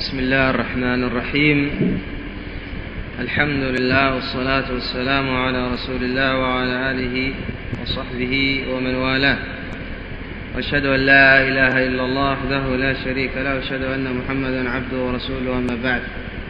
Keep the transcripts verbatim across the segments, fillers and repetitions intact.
بسم الله الرحمن الرحيم. الحمد لله والصلاة والسلام على رسول الله وعلى آله وصحبه ومن والاه، وأشهد أن لا إله إلا الله وحده لا شريك له، وأشهد أن محمدا عبده ورسوله. أما بعد،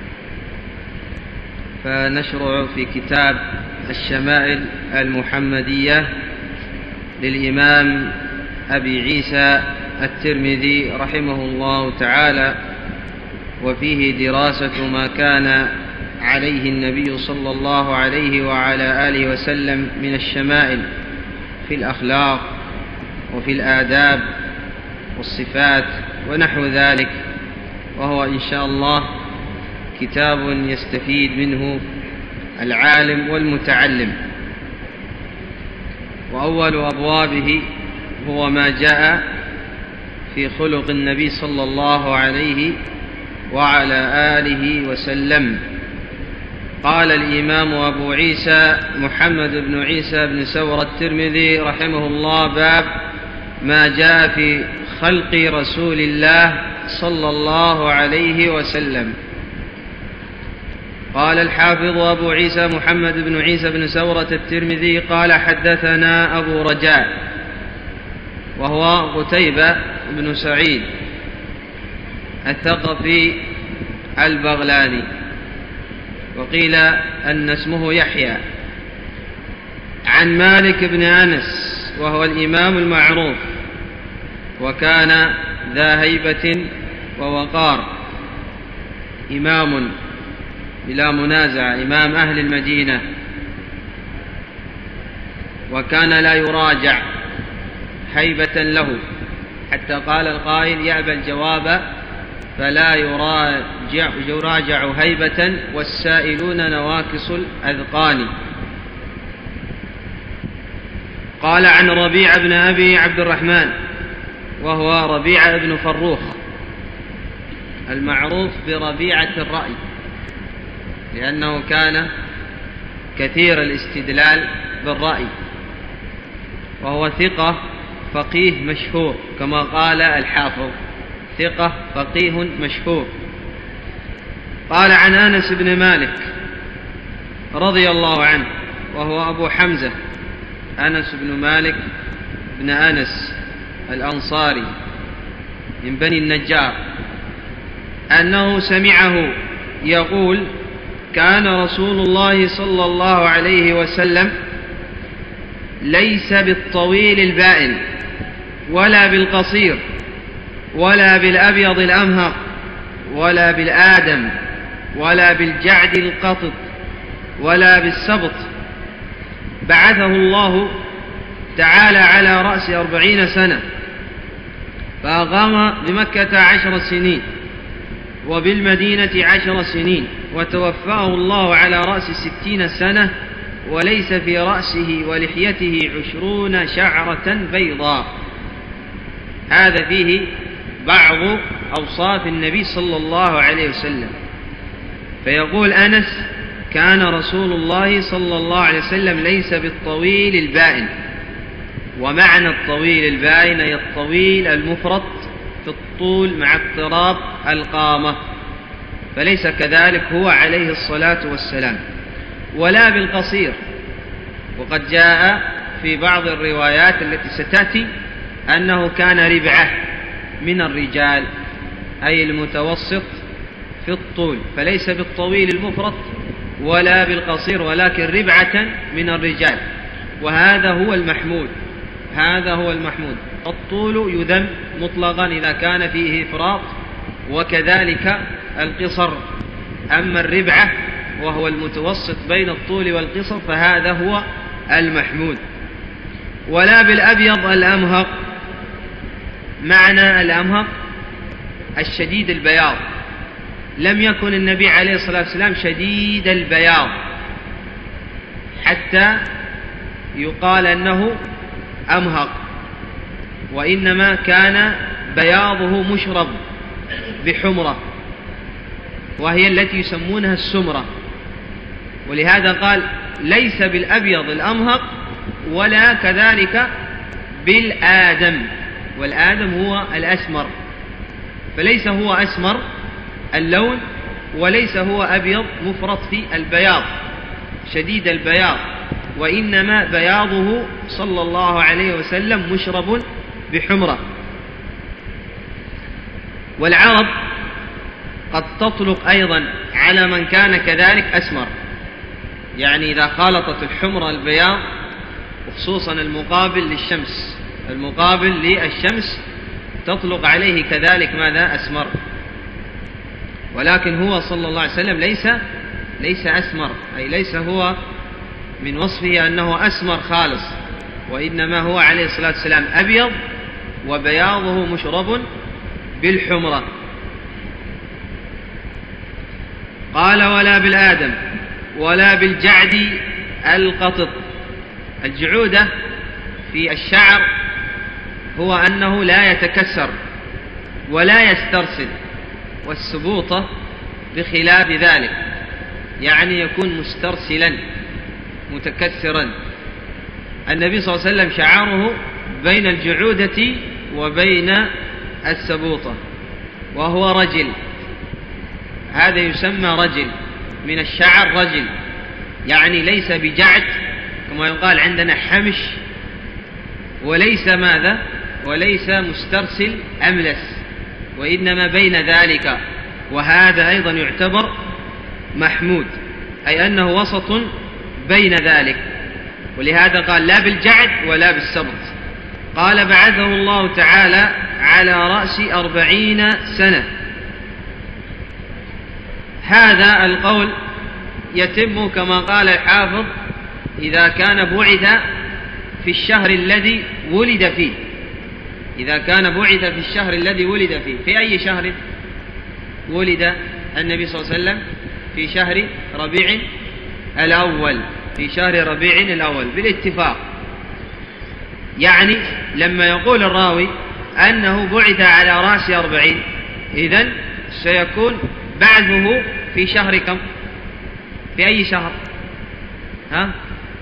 فنشرع في كتاب الشمائل المحمدية للإمام أبي عيسى الترمذي رحمه الله تعالى، وفيه دراسة ما كان عليه النبي صلى الله عليه وعلى آله وسلم من الشمائل في الأخلاق وفي الآداب والصفات ونحو ذلك، وهو إن شاء الله كتاب يستفيد منه العالم والمتعلم. وأول أبوابه هو ما جاء في خلق النبي صلى الله عليه وعلى آله وسلم. قال الإمام أبو عيسى محمد بن عيسى بن سورة الترمذي رحمه الله: باب ما جاء في خلق رسول الله صلى الله عليه وسلم. قال الحافظ أبو عيسى محمد بن عيسى بن سورة الترمذي قال: حدثنا أبو رجاء وهو قتيبة بن سعيد الثقفي البغلاني، وقيل أن اسمه يحيى، عن مالك بن أنس وهو الإمام المعروف، وكان ذا هيبة ووقار، إمام بلا منازع، إمام أهل المدينة، وكان لا يراجع، هيبة له، حتى قال القائل: يأبى الجواب فلا يراجع, يراجع هيبة، والسائلون نواكص الأذقان. قال عن ربيع بن أبي عبد الرحمن وهو ربيع بن فروخ المعروف بربيعة الرأي، لأنه كان كثير الاستدلال بالرأي، وهو ثقة فقيه مشهور، كما قال الحافظ: ثقة فقيه مشهور. قال عن أنس بن مالك رضي الله عنه وهو أبو حمزة، أنس بن مالك بن أنس الأنصاري من بني النجار، أنه سمعه يقول: كان رسول الله صلى الله عليه وسلم ليس بالطويل البائن ولا بالقصير ولا بالأبيض الأمهق ولا بالآدم ولا بالجعد القطط ولا بالسبط، بعثه الله تعالى على رأس أربعين سنة، فأقام بمكة عشر سنين وبالمدينة عشر سنين، وتوفاه الله على رأس ستين سنة، وليس في رأسه ولحيته عشرون شعرة بيضاء. هذا فيه بعض أوصاف النبي صلى الله عليه وسلم. فيقول أنس: كان رسول الله صلى الله عليه وسلم ليس بالطويل البائن، ومعنى الطويل البائن هي الطويل المفرط في الطول مع اضطراب القامة، فليس كذلك هو عليه الصلاة والسلام، ولا بالقصير. وقد جاء في بعض الروايات التي ستأتي أنه كان ربعة من الرجال، أي المتوسط في الطول، فليس بالطويل المفرط ولا بالقصير، ولكن ربعة من الرجال، وهذا هو المحمود. هذا هو المحمود. الطول يذم مطلقا إذا كان فيه إفراط، وكذلك القصر. أما الربعة وهو المتوسط بين الطول والقصر فهذا هو المحمود. ولا بالأبيض الأمهق، معنى الأمهق الشديد البياض، لم يكن النبي عليه الصلاة والسلام شديد البياض حتى يقال أنه أمهق، وإنما كان بياضه مشرب بحمرة، وهي التي يسمونها السمرة. ولهذا قال: ليس بالأبيض الأمهق ولا كذلك بالآدم، والآدم هو الأسمر، فليس هو أسمر اللون، وليس هو أبيض مفرط في البياض شديد البياض، وإنما بياضه صلى الله عليه وسلم مشرب بحمرة. والعرب قد تطلق أيضا على من كان كذلك أسمر، يعني إذا خالطت الحمرة البياض، وخصوصا المقابل للشمس المقابل للشمس تطلق عليه كذلك ماذا؟ أسمر. ولكن هو صلى الله عليه وسلم ليس ليس أسمر، أي ليس هو من وصفه أنه أسمر خالص، وإنما هو عليه الصلاة والسلام أبيض وبياضه مشرب بالحمرة. قال: ولا بالآدم ولا بالجعد القطط. الجعودة في الشعر هو أنه لا يتكسر ولا يسترسل، والسبوطة بخلاف ذلك، يعني يكون مسترسلا متكسرا. النبي صلى الله عليه وسلم شعره بين الجعودة وبين السبوطة، وهو رجل، هذا يسمى رجل من الشعر رجل، يعني ليس بجعد كما يقال عندنا حمش، وليس ماذا؟ وليس مسترسل أملس، وإنما بين ذلك، وهذا أيضا يعتبر محمود، أي أنه وسط بين ذلك، ولهذا قال لا بالجعد ولا بالسبط. قال: بعثه الله تعالى على رأس أربعين سنة. هذا القول يتم كما قال الحافظ إذا كان بعث في الشهر الذي ولد فيه، إذا كان بعث في الشهر الذي ولد فيه. في أي شهر ولد النبي صلى الله عليه وسلم؟ في شهر ربيع الأول، في شهر ربيع الأول بالاتفاق. يعني لما يقول الراوي أنه بعث على رأس أربعين، إذن سيكون بعثه في شهر كم؟ في أي شهر؟ ها؟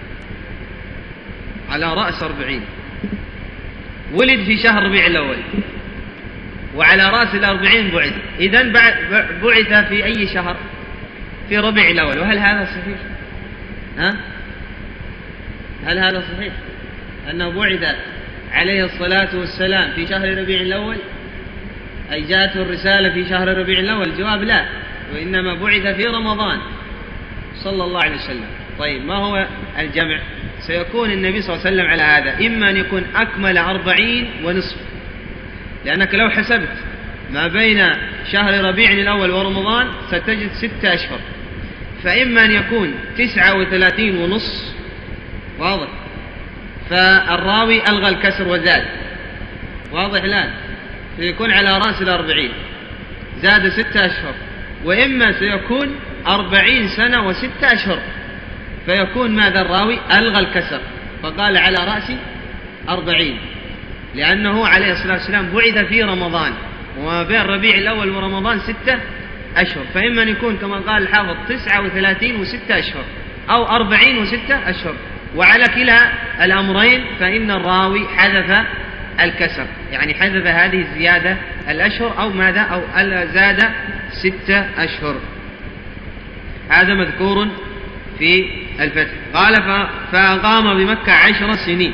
على رأس أربعين، ولد في شهر ربيع الأول، وعلى رأس الأربعين بعث، إذن بعث في أي شهر؟ في ربيع الأول. وهل هذا صحيح؟ ها؟ هل هذا صحيح أنه بعث عليه الصلاة والسلام في شهر ربيع الأول، أي جاءته الرسالة في شهر ربيع الأول؟ الجواب لا، وإنما بعث في رمضان صلى الله عليه وسلم. طيب، ما هو الجمع؟ سيكون النبي صلى الله عليه وسلم على هذا، إما أن يكون أكمل أربعين ونصف، لأنك لو حسبت ما بين شهر ربيع الأول ورمضان ستجد ستة أشهر، فإما أن يكون تسعة وثلاثين ونصف، واضح؟ فالراوي ألغى الكسر وزاد، واضح الآن؟ سيكون على رأس الأربعين، زاد ستة أشهر. وإما سيكون أربعين سنة وستة أشهر، فيكون ماذا الراوي؟ ألغى الكسر فقال على رأس أربعين، لأنه عليه الصلاة والسلام بعث في رمضان، وما بين ربيع الأول ورمضان ستة أشهر، فإما أن يكون كما قال الحافظ تسعة وثلاثين وستة أشهر، أو أربعين وستة أشهر. وعلى كلا الأمرين فإن الراوي حذف الكسر، يعني حذف هذه الزيادة الأشهر، أو ماذا؟ أو زاد ستة أشهر. هذا مذكور في الفتح. قال: فأقام بمكة عشر سنين.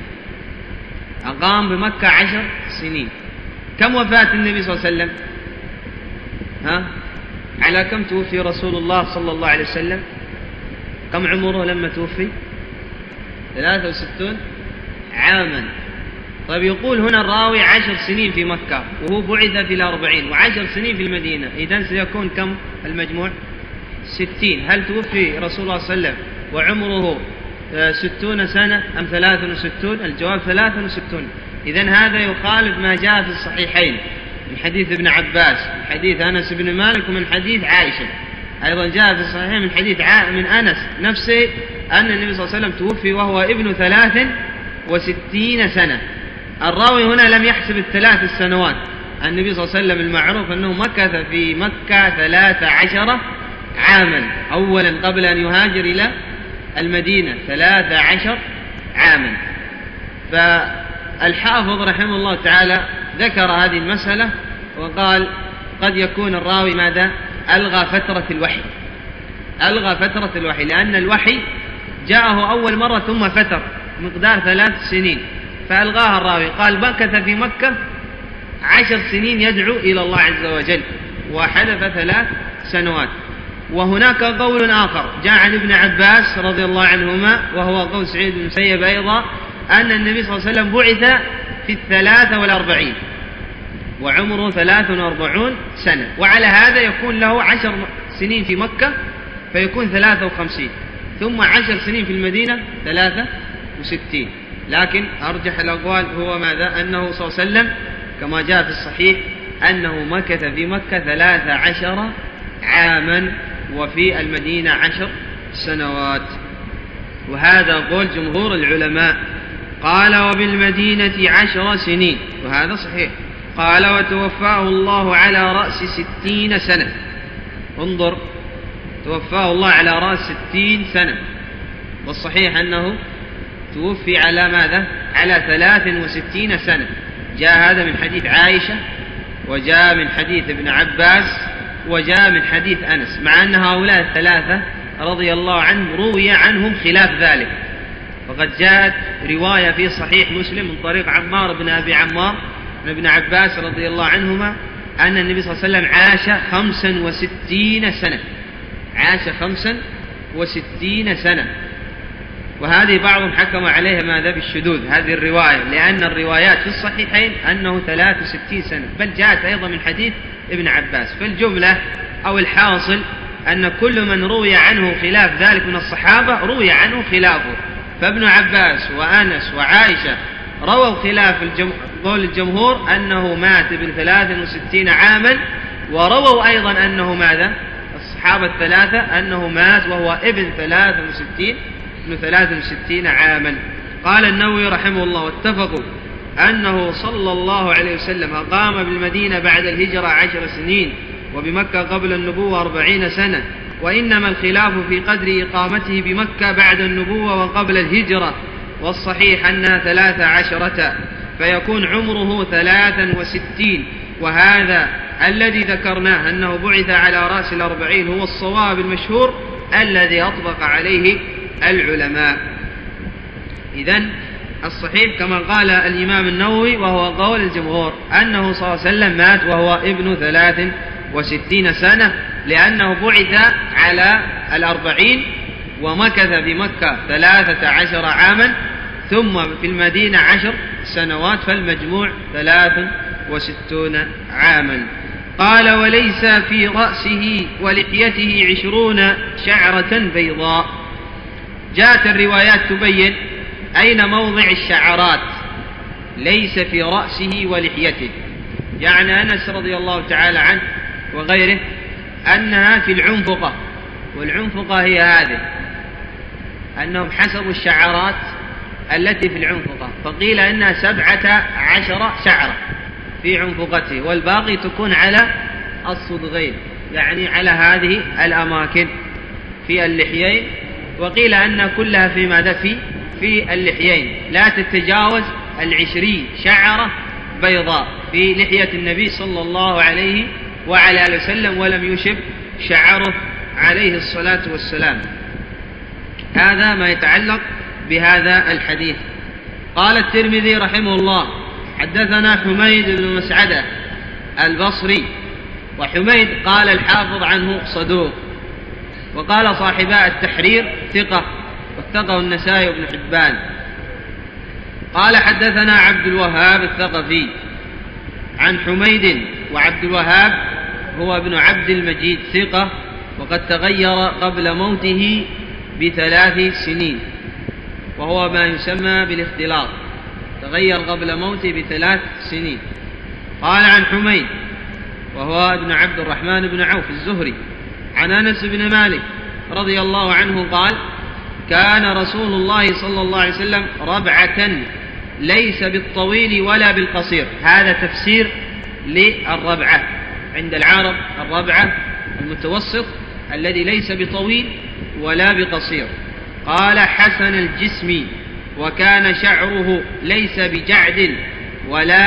أقام بمكة عشر سنين. كم وفاة النبي صلى الله عليه وسلم؟ ها؟ على كم توفي رسول الله صلى الله عليه وسلم؟ كم عمره لما توفي؟ ثلاثة وستون عاما. طيب، يقول هنا الراوي عشر سنين في مكة، وهو بعث في الأربعين، وعشر سنين في المدينة، إذن سيكون كم المجموع؟ ستين. هل توفي رسول الله صلى الله عليه وسلم وعمره ستون سنة أم ثلاث وستون؟ الجواب ثلاث وستون. إذن هذا يخالف ما جاء في الصحيحين من حديث ابن عباس، من حديث أنس بن مالك، ومن حديث عائشة. أيضا جاء في الصحيحين من حديث من أنس نفسه أن النبي صلى الله عليه وسلم توفي وهو ابن ثلاث وستين سنة. الراوي هنا لم يحسب الثلاث السنوات. النبي صلى الله عليه وسلم المعروف أنه مكث في مكة ثلاث عشر عاما، أولا قبل أن يهاجر إلى المدينة، ثلاث عشر عاما. فالحافظ رحمه الله تعالى ذكر هذه المسألة وقال قد يكون الراوي ماذا؟ ألغى فترة الوحي، ألغى فترة الوحي، لأن الوحي جاءه أول مرة ثم فتر مقدار ثلاث سنين فألغاها الراوي، قال مكث في مكة عشر سنين يدعو إلى الله عز وجل وحدث ثلاث سنوات. وهناك قول آخر جاء عن ابن عباس رضي الله عنهما وهو قول سعيد بن المسيب أيضا، أن النبي صلى الله عليه وسلم بعث في الثلاثة والأربعين وعمره ثلاث وأربعون سنة، وعلى هذا يكون له عشر سنين في مكة فيكون ثلاثة وخمسين، ثم عشر سنين في المدينة ثلاثة وستين. لكن أرجح الأقوال هو ماذا؟ أنه صلى الله عليه وسلم كما جاء في الصحيح أنه مكث في مكة ثلاث عشر عاما وفي المدينة عشر سنوات، وهذا قول جمهور العلماء. قال وبالمدينة عشر سنين، وهذا صحيح. قال وتوفاه الله على رأس ستين سنة، انظر، توفاه الله على رأس ستين سنة، والصحيح أنه توفي على ماذا؟ على ثلاث وستين سنة. جاء هذا من حديث عائشة، وجاء من حديث ابن عباس، وجاء من حديث أنس، مع أن هؤلاء الثلاثة رضي الله عنهم روي عنهم خلاف ذلك. فقد جاءت رواية في صحيح مسلم من طريق عمار بن أبي عمار من ابن عباس رضي الله عنهما أن النبي صلى الله عليه وسلم عاش خمسا وستين سنة، عاش خمسا وستين سنة. وهذه بعضهم حكم عليها ماذا؟ بالشذوذ هذه الرواية، لأن الروايات في الصحيحين أنه ثلاث وستين سنة، بل جاءت أيضا من حديث ابن عباس. فالجملة أو الحاصل أن كل من روي عنه خلاف ذلك من الصحابة روي عنه خلافه، فابن عباس وأنس وعائشة رووا خلاف الجم... قول الجمهور أنه مات ابن ثلاث وستين عاما، ورووا أيضا أنه ماذا؟ الصحابة الثلاثة أنه مات وهو ابن ثلاث وستين ابن ثلاث وستين عاما. قال النووي رحمه الله واتفقوا أنه صلى الله عليه وسلم قام بالمدينة بعد الهجرة عشر سنين، وبمكة قبل النبوة أربعين سنة، وإنما الخلاف في قدر إقامته بمكة بعد النبوة وقبل الهجرة، والصحيح أنها ثلاث عشرة، فيكون عمره ثلاثا وستين. وهذا الذي ذكرناه أنه بعث على رأس الأربعين هو الصواب المشهور الذي أطبق عليه العلماء. إذن الصحيح كما قال الإمام النووي وهو قول الجمهور أنه صلى الله عليه وسلم مات وهو ابن ثلاث وستين سنة، لأنه بعث على الأربعين ومكث بمكة ثلاثة عشر عاما، ثم في المدينة عشر سنوات، فالمجموع ثلاث وستون عاما. قال وليس في رأسه ولحيته عشرون شعرة بيضاء. جاءت الروايات تبين أين موضع الشعرات، ليس في رأسه ولحيته، يعني أنس رضي الله تعالى عنه وغيره أنها في العنفقة، والعنفقة هي هذه، أنهم حسبوا الشعرات التي في العنفقة فقيل أنها سبعة عشر شعرة في عنفقته، والباقي تكون على الصدغين، يعني على هذه الأماكن في اللحيين، وقيل أن كلها في ماذا؟ في في اللحيين، لا تتجاوز العشرين شعرة بيضاء في لحية النبي صلى الله عليه وعلى آله وسلم، ولم يشب شعره عليه الصلاة والسلام. هذا ما يتعلق بهذا الحديث. قال الترمذي رحمه الله حدثنا حميد بن مسعدة البصري، وحميد قال الحافظ عنه صدوق، وقال صاحباء التحرير ثقة، واتقوا النسائي بن حبان. قال حدثنا عبد الوهاب الثقفي عن حميد، وعبد الوهاب هو ابن عبد المجيد ثقة، وقد تغير قبل موته بثلاث سنين، وهو ما يسمى بالاختلاط، تغير قبل موته بثلاث سنين. قال عن حميد وهو ابن عبد الرحمن بن عوف الزهري عن أنس بن مالك رضي الله عنه قال كان رسول الله صلى الله عليه وسلم ربعة ليس بالطويل ولا بالقصير. هذا تفسير للربعة عند العرب، الربعة المتوسط الذي ليس بطويل ولا بقصير. قال حسن الجسم، وكان شعره ليس بجعد ولا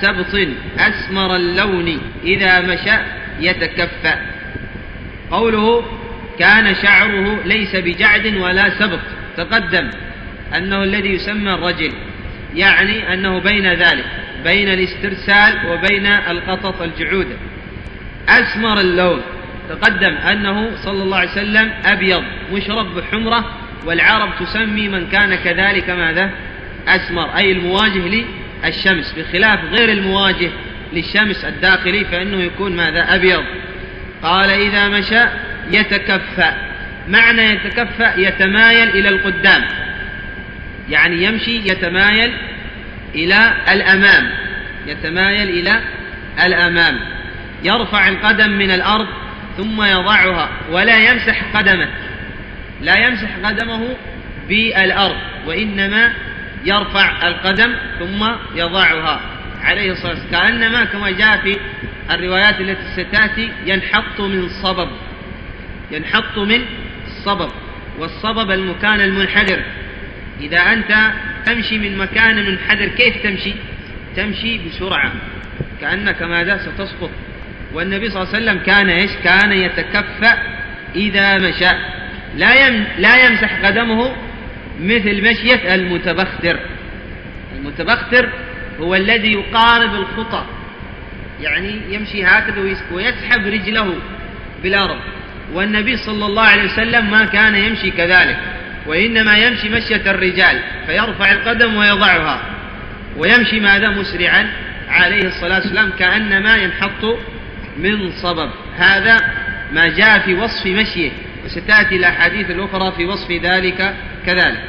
سبط أسمر اللون إذا مشى يتكفأ. قوله كان شعره ليس بجعد ولا سبط، تقدم أنه الذي يسمى الرجل، يعني أنه بين ذلك، بين الاسترسال وبين القطط الجعودة. أسمر اللون، تقدم أنه صلى الله عليه وسلم أبيض مشرب بحمرة، والعرب تسمي من كان كذلك ماذا؟ أسمر، أي المواجه للشمس، بخلاف غير المواجه للشمس الداخلي فإنه يكون ماذا؟ أبيض. قال إذا مشى يتكفأ، معنى يتكفأ يتمايل إلى القدام، يعني يمشي يتمايل إلى الأمام، يتمايل إلى الأمام، يرفع القدم من الأرض ثم يضعها، ولا يمسح قدمه، لا يمسح قدمه بالأرض، وإنما يرفع القدم ثم يضعها عليه الصلاة والسلام، كأنما كما جاء في الروايات التي ستأتي ينحط من صبب، ينحط من الصبب، والصبب المكان المنحدر. إذا أنت تمشي من مكان منحدر كيف تمشي؟ تمشي بسرعة كأنك ماذا؟ ستسقط. والنبي صلى الله عليه وسلم كان إيش؟ كان يتكفأ إذا مشى، لا يم لا يمسح قدمه مثل مشية المتبختر. المتبختر هو الذي يقارب الخطى، يعني يمشي هكذا ويسحب رجله بالأرض، والنبي صلى الله عليه وسلم ما كان يمشي كذلك، وإنما يمشي مشية الرجال، فيرفع القدم ويضعها ويمشي ماذا؟ مسرعا عليه الصلاة والسلام، كأنما ينحط من صبب. هذا ما جاء في وصف مشيه، وستأتي الأحاديث الأخرى في وصف ذلك كذلك.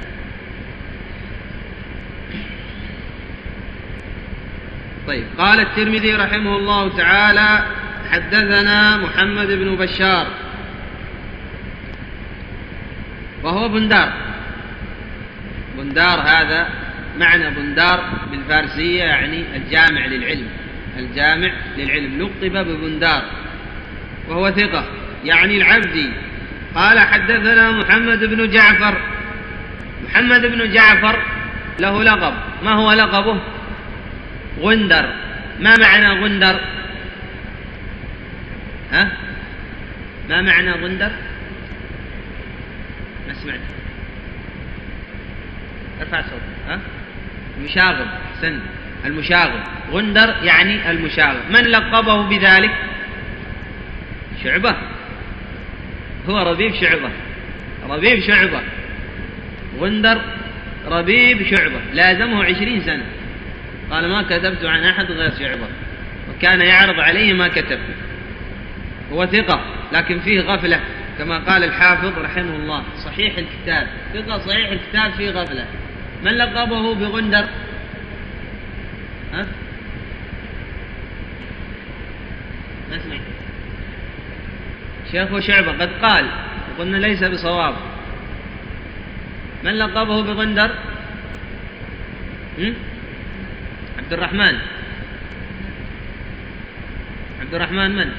طيب، قال الترمذي رحمه الله تعالى حدثنا محمد بن بشار وهو بندار. بندار هذا معنى بندار بالفارسية يعني الجامع للعلم، الجامع للعلم، لقب ببندار، وهو ثقة يعني العبدي. قال حدثنا محمد بن جعفر. محمد بن جعفر له لقب، ما هو لقبه؟ غندر. ما معنى غندر؟ ها؟ ما معنى غندر؟ ما سمعت، ارفع صوتك. ها؟ المشاغب، أحسن، المشاغب. غندر يعني المشاغب. من لقبه بذلك؟ شعبة، هو ربيب شعبة، ربيب شعبة. غندر ربيب شعبة، لازمه عشرين سنة، قال ما كتبت عن أحد غير شعبة، وكان يعرض عليه ما كتب. هو ثقة لكن فيه غفلة، كما قال الحافظ رحمه الله صحيح الكتاب، ثقة صحيح الكتاب فيه غفلة. من لقبه بغندر؟ ها؟ ما سمعت. شيخ شعبة قد قال، وقلنا ليس بصواب. من لقبه بغندر؟ عبد الرحمن. عبد الرحمن من؟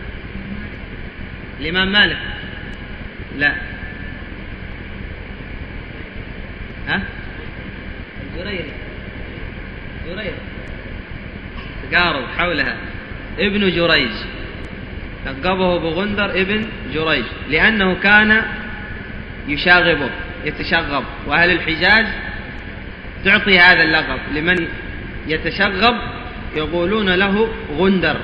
الإمام مالك؟ لا. ها؟ الجريري. جرير تقارب حولها. ابن جريج، لقبه بغندر ابن جريج لأنه كان يشاغبه، يتشغب، وأهل الحجاز تعطي هذا اللقب لمن يتشغب، يقولون له غندر.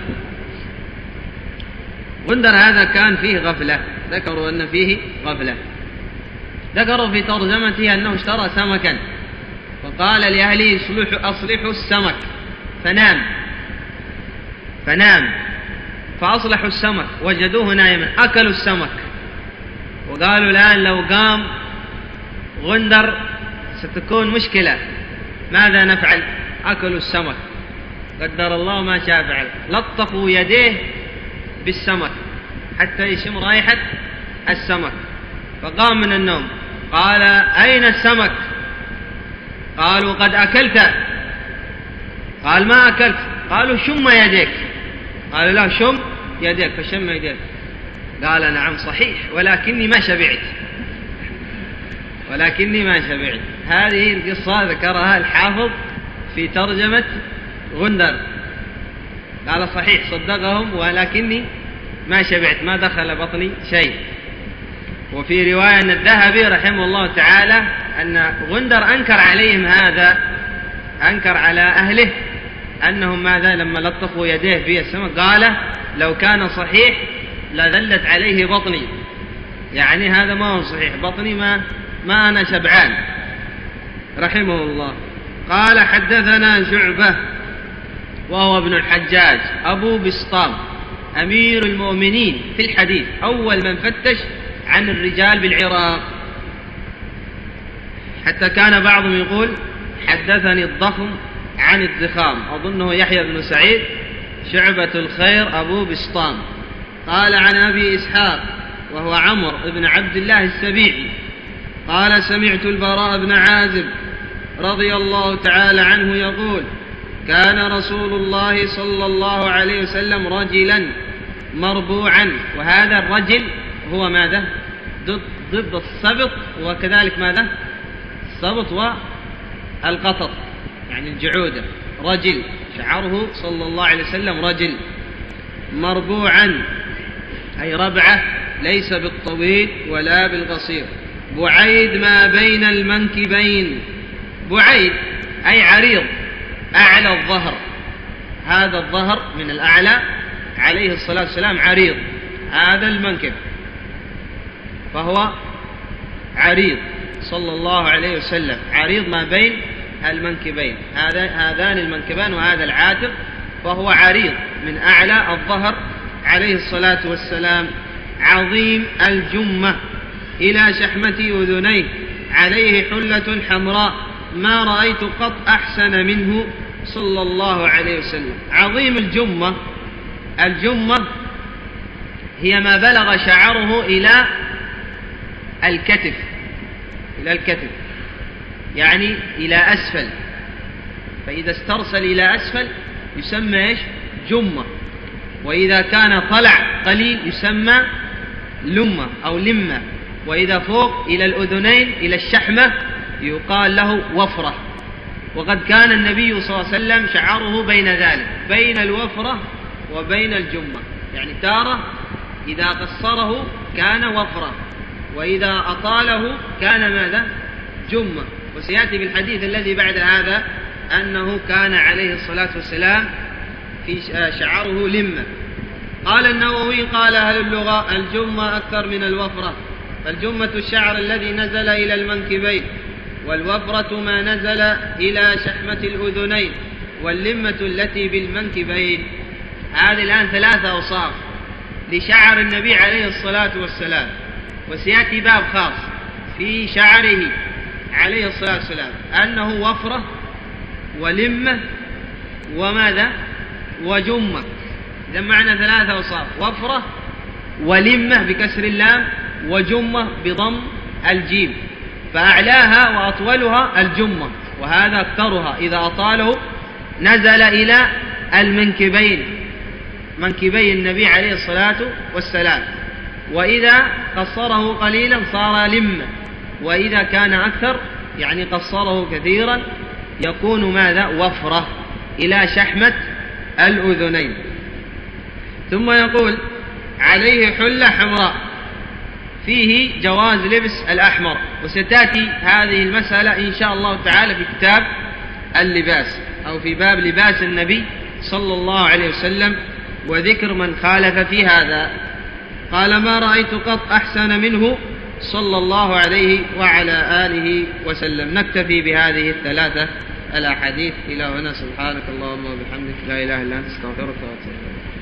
غندر هذا كان فيه غفلة، ذكروا أن فيه غفلة. ذكروا في ترجمته أنه اشترى سمكا فقال لأهله أصلحوا السمك، فنام فنام فأصلحوا السمك، وجدوه نائما، أكلوا السمك، وقالوا الآن لو قام غندر ستكون مشكلة، ماذا نفعل؟ أكلوا السمك، قدر الله ما شاء فعل، لطفوا يديه بالسمك حتى يشم رائحة السمك، فقام من النوم قال أين السمك؟ قالوا قد أكلت. قال ما أكلت. قالوا شم يديك. قال لا شم يديك، فشم يديك. قال نعم صحيح ولكني ما شبعت، ولكني ما شبعت. هذه القصة ذكرها الحافظ في ترجمة غندر. قال صحيح صدقهم ولكني ما شبعت، ما دخل بطني شيء. وفي رواية أن الذهبي رحمه الله تعالى أن غندر أنكر عليهم هذا، أنكر على أهله أنهم ماذا لما لطفوا يديه في السماء قال لو كان صحيح لذلت عليه بطني، يعني هذا ما هو صحيح، بطني ما, ما أنا شبعان رحمه الله. قال حدثنا شعبة وهو ابن الحجاج أبو بسطام أمير المؤمنين في الحديث، أول من فتش عن الرجال بالعراق، حتى كان بعضهم يقول حدثني الضخم عن الضخام، أظنه يحيى بن سعيد شعبة الخير أبو بسطام. قال عن أبي إسحاق وهو عمرو بن عبد الله السبيعي قال سمعت البراء بن عازب رضي الله تعالى عنه يقول كان رسول الله صلى الله عليه وسلم رجلا مربوعا، وهذا الرجل هو ماذا ضد, ضد السبط، وكذلك ماذا السبط والقطط يعني الجعودة. رجل شعره صلى الله عليه وسلم رجل، مربوعا أي ربعة ليس بالطويل ولا بالقصير، بعيد ما بين المنكبين، بعيد أي عريض أعلى الظهر، هذا الظهر من الأعلى عليه الصلاة والسلام عريض، هذا المنكب فهو عريض صلى الله عليه وسلم، عريض ما بين المنكبين، هذا هذان المنكبان وهذا العاتق، فهو عريض من أعلى الظهر عليه الصلاة والسلام، عظيم الجمة إلى شحمة أذنيه، عليه حلة حمراء ما رأيت قط أحسن منه صلى الله عليه وسلم. عظيم الجمة، الجمة هي ما بلغ شعره إلى الكتف، إلى الكتف يعني إلى أسفل، فإذا استرسل إلى أسفل يسمى إيش؟ جمة، وإذا كان طلع قليل يسمى لمة أو لمة، وإذا فوق إلى الأذنين إلى الشحمة يقال له وفرة. وقد كان النبي صلى الله عليه وسلم شعره بين ذلك، بين الوفرة وبين الجمة، يعني تارة إذا قصره كان وفرة، وإذا أطاله كان ماذا؟ جمة. وسيأتي بالحديث الذي بعد هذا أنه كان عليه الصلاة والسلام في شعره لمة. قال النووي قال أهل اللغة الجمة أكثر من الوفرة، فالجمة الشعر الذي نزل إلى المنكبين، والوفرة ما نزل إلى شحمة الأذنين، واللمة التي بالمنكبين. هذه الآن ثلاثة أوصاف لشعر النبي عليه الصلاة والسلام، وسيأتي باب خاص في شعره عليه الصلاة والسلام أنه وفرة ولمة وماذا وجمة. إذا معنى ثلاثة أوصاف، وفرة ولمة بكسر اللام وجمة بضم الجيم، فأعلاها وأطولها الجمة، وهذا أكثرها إذا أطاله نزل إلى المنكبين، منكبي النبي عليه الصلاة والسلام، وإذا قصره قليلا صار لمة، وإذا كان أكثر يعني قصره كثيرا يكون ماذا وفرة إلى شحمة الأذنين. ثم يقول عليه حلة حمراء، فيه جواز لبس الأحمر، وستأتي هذه المسألة إن شاء الله تعالى في كتاب اللباس أو في باب لباس النبي صلى الله عليه وسلم وذكر من خالف في هذا. قال ما رأيت قط أحسن منه صلى الله عليه وعلى آله وسلم. نكتفي بهذه الثلاثة الأحاديث إلى هنا. سبحانك اللهم وبحمدك لا إله إلا أنت استغفرك وأتوب إليك.